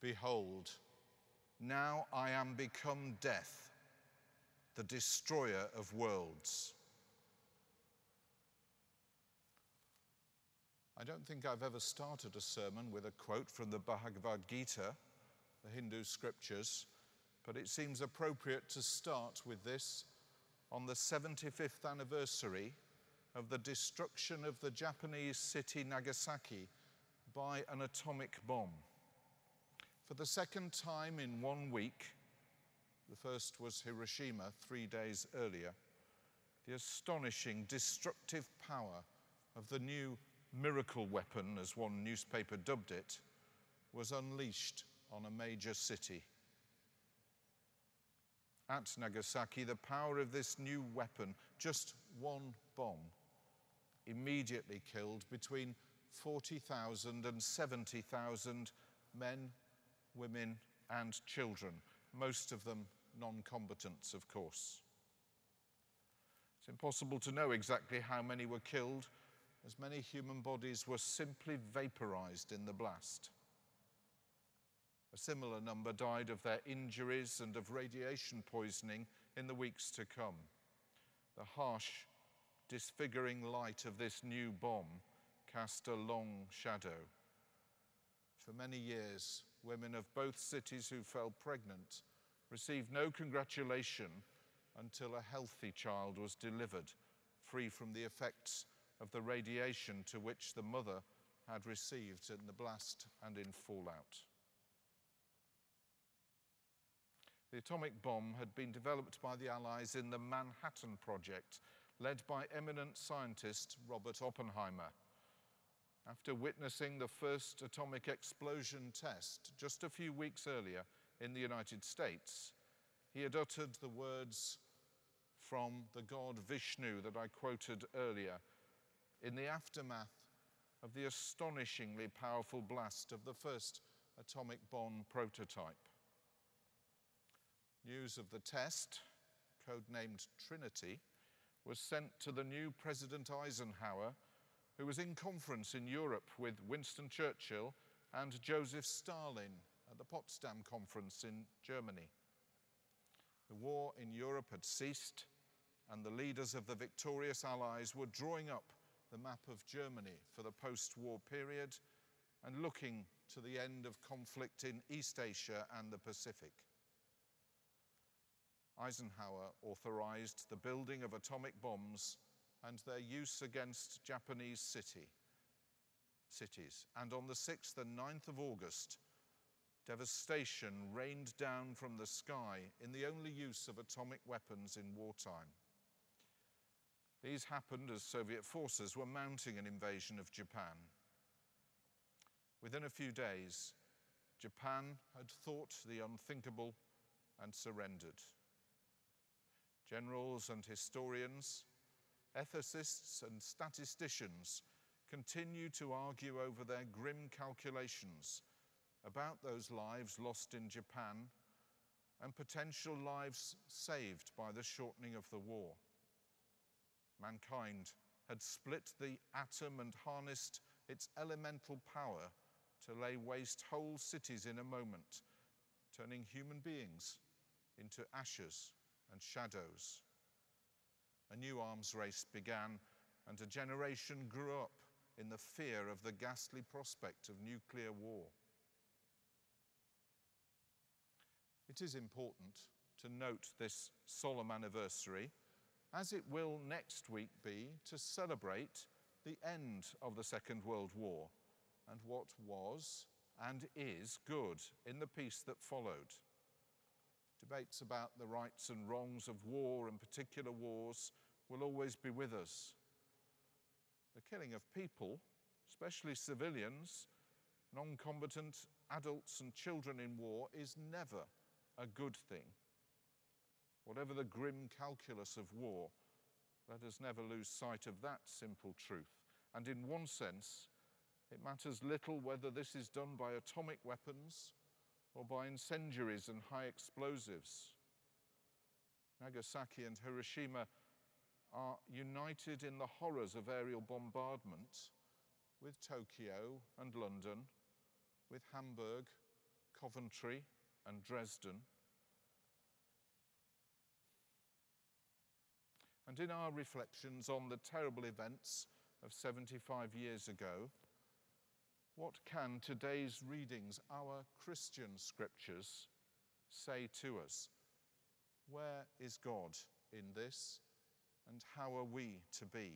Behold, now I am become death, the destroyer of worlds. I don't think I've ever started a sermon with a quote from the Bhagavad Gita, the Hindu scriptures, but it seems appropriate to start with this on the 75th anniversary of the destruction of the Japanese city Nagasaki by an atomic bomb. For the second time in 1 week, the first was Hiroshima 3 days earlier, the astonishing destructive power of the new miracle weapon, as one newspaper dubbed it, was unleashed on a major city. At Nagasaki, the power of this new weapon, just one bomb, immediately killed between 40,000 and 70,000 men, women, and children, most of them non-combatants, of course. It's impossible to know exactly how many were killed, as many human bodies were simply vaporized in the blast. A similar number died of their injuries and of radiation poisoning in the weeks to come. The harsh, disfiguring light of this new bomb cast a long shadow. For many years, women of both cities who fell pregnant received no congratulation until a healthy child was delivered, free from the effects of the radiation to which the mother had received in the blast and in fallout. The atomic bomb had been developed by the Allies in the Manhattan Project, led by eminent scientist Robert Oppenheimer. After witnessing the first atomic explosion test just a few weeks earlier in the United States, he had uttered the words from the god Vishnu that I quoted earlier, in the aftermath of the astonishingly powerful blast of the first atomic bomb prototype. News of the test, codenamed Trinity, was sent to the new President Eisenhower, who was in conference in Europe with Winston Churchill and Joseph Stalin at the Potsdam Conference in Germany. The war in Europe had ceased, and the leaders of the victorious Allies were drawing up the map of Germany for the post-war period and looking to the end of conflict in East Asia and the Pacific. Eisenhower authorized the building of atomic bombs and their use against Japanese cities. And on the 6th and 9th of August, devastation rained down from the sky in the only use of atomic weapons in wartime. These happened as Soviet forces were mounting an invasion of Japan. Within a few days, Japan had thought the unthinkable and surrendered. Generals and historians, ethicists and statisticians continue to argue over their grim calculations about those lives lost in Japan and potential lives saved by the shortening of the war. Mankind had split the atom and harnessed its elemental power to lay waste whole cities in a moment, turning human beings into ashes and shadows. A new arms race began, and a generation grew up in the fear of the ghastly prospect of nuclear war. It is important to note this solemn anniversary, as it will next week be, to celebrate the end of the Second World War and what was and is good in the peace that followed. Debates about the rights and wrongs of war and particular wars will always be with us. The killing of people, especially civilians, non-combatant adults and children in war, is never a good thing. Whatever the grim calculus of war, let us never lose sight of that simple truth. And in one sense, it matters little whether this is done by atomic weapons or by incendiaries and high explosives. Nagasaki and Hiroshima are united in the horrors of aerial bombardment with Tokyo and London, with Hamburg, Coventry and Dresden. And in our reflections on the terrible events of 75 years ago, what can today's readings, our Christian scriptures, say to us? Where is God in this, and how are we to be?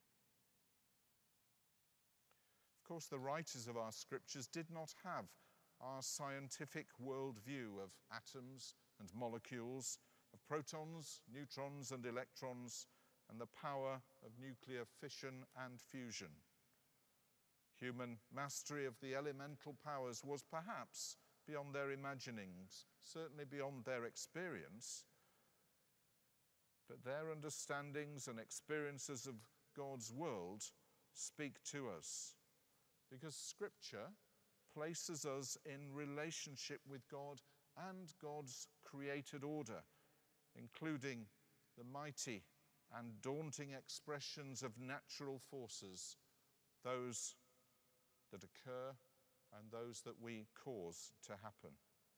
Of course, the writers of our scriptures did not have our scientific worldview of atoms and molecules, of protons, neutrons and electrons, and the power of nuclear fission and fusion. Human mastery of the elemental powers was perhaps beyond their imaginings, certainly beyond their experience, but their understandings and experiences of God's world speak to us, because Scripture places us in relationship with God and God's created order, including the mighty and daunting expressions of natural forces, those that occur and those that we cause to happen.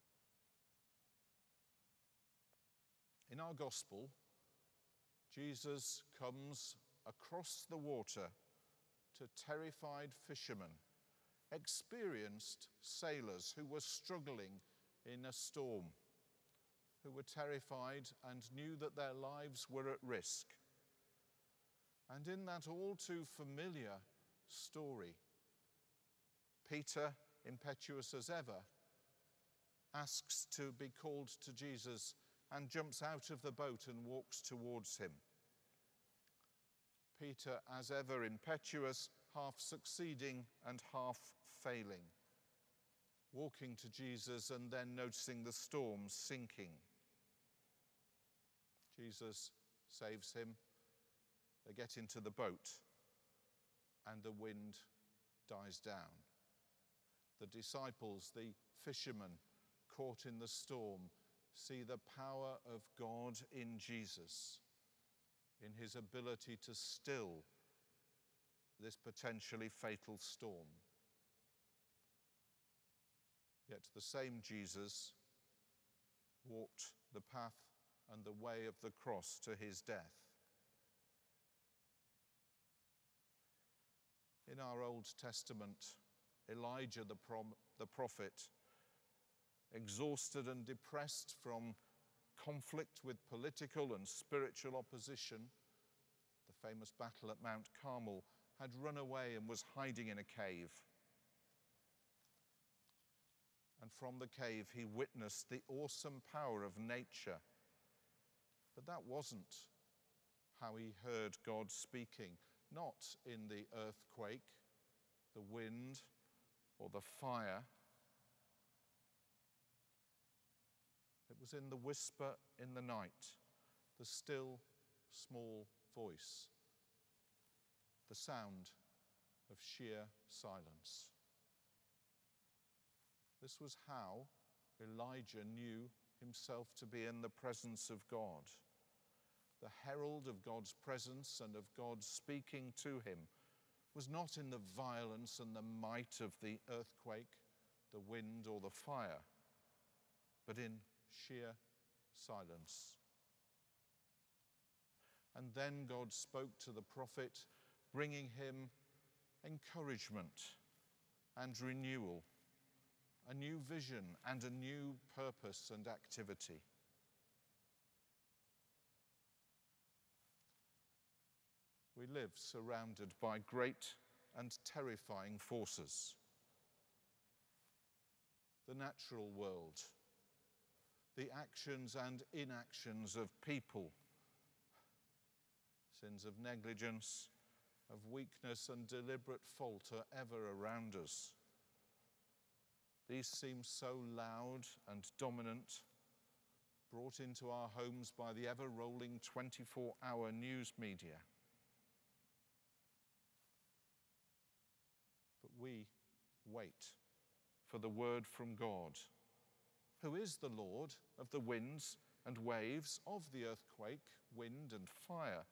In our gospel, Jesus comes across the water to terrified fishermen, experienced sailors who were struggling in a storm, who were terrified and knew that their lives were at risk. And in that all too familiar story, Peter, impetuous as ever, asks to be called to Jesus and jumps out of the boat and walks towards him. Peter, as ever, impetuous, half succeeding and half failing, walking to Jesus and then noticing the storm sinking. Jesus saves him. They get into the boat and the wind dies down. The disciples, the fishermen caught in the storm, see the power of God in Jesus, in his ability to still this potentially fatal storm. Yet the same Jesus walked the path and the way of the cross to his death. In our Old Testament, Elijah the prophet, exhausted and depressed from conflict with political and spiritual opposition, the famous battle at Mount Carmel, had run away and was hiding in a cave. And from the cave he witnessed the awesome power of nature. But that wasn't how he heard God speaking, not in the earthquake, the wind, or the fire. It was in the whisper in the night, the still, small voice, the sound of sheer silence. This was how Elijah knew himself to be in the presence of God. The herald of God's presence and of God speaking to him was not in the violence and the might of the earthquake, the wind, or the fire, but in sheer silence. And then God spoke to the prophet, bringing him encouragement and renewal, a new vision and a new purpose and activity. We live surrounded by great and terrifying forces. The natural world, the actions and inactions of people, sins of negligence, of weakness and deliberate fault are ever around us. These seem so loud and dominant, brought into our homes by the ever-rolling 24-hour news media. But we wait for the word from God, who is the Lord of the winds and waves, of the earthquake, wind and fire,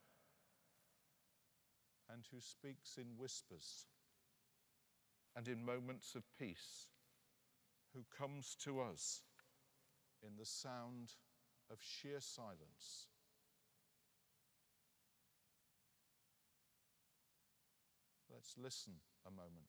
and who speaks in whispers and in moments of peace who comes to us in the sound of sheer silence. Let's listen a moment.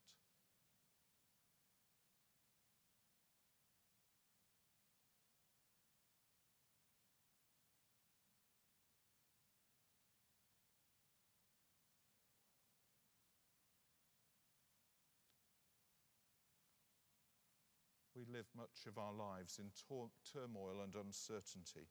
We live much of our lives in turmoil and uncertainty.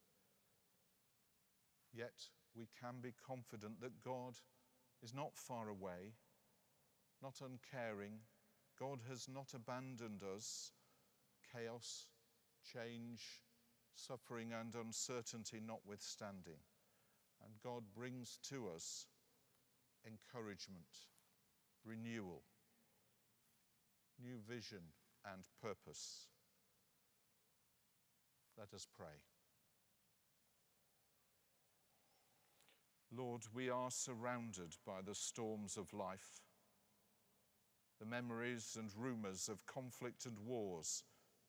Yet we can be confident that God is not far away, not uncaring. God has not abandoned us. Chaos, change, suffering and uncertainty notwithstanding. And God brings to us encouragement, renewal, new vision and purpose. Let us pray. Lord, we are surrounded by the storms of life, the memories and rumors of conflict and wars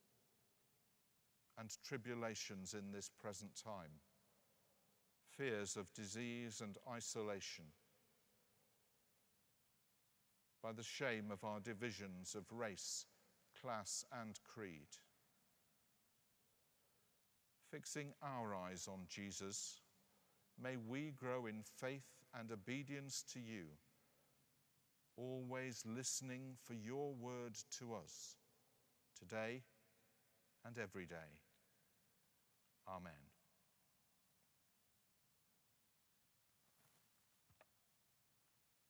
and tribulations in this present time, fears of disease and isolation, by the shame of our divisions of race, class and creed. Fixing our eyes on Jesus, may we grow in faith and obedience to you, always listening for your word to us, today and every day. Amen.